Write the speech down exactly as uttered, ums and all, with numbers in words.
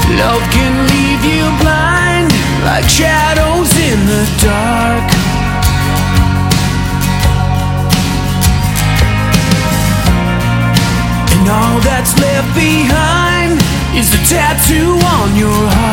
Love can leave you blind, like shadows in the dark. And all that's left behind is a tattoo on your heart.